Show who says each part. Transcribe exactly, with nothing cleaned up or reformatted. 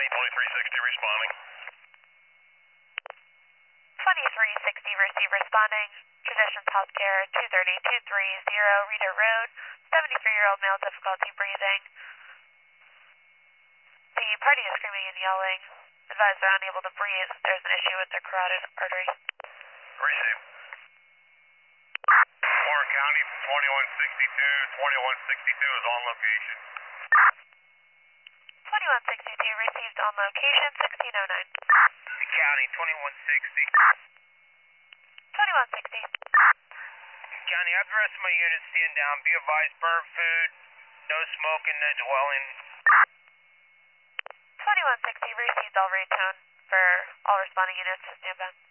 Speaker 1: County, twenty-three sixty responding.
Speaker 2: twenty-three sixty receive responding. Traditions Healthcare, two thirty, two thirty, Reader Road, seventy-three-year-old male, difficulty breathing. The party is screaming and yelling. Advised they're unable to breathe. There's an issue with their carotid artery.
Speaker 1: Receive. Warren County, twenty-one sixty-two, twenty-one sixty-two is on location.
Speaker 2: twenty-one sixty-two received on location, sixteen oh nine.
Speaker 3: County, twenty-one sixty.
Speaker 2: twenty-one sixty.
Speaker 3: County, I have the rest of my units stand down. Be advised, burn food, no smoking, no dwelling.
Speaker 2: twenty-one sixty received all retone for all responding units to stand by.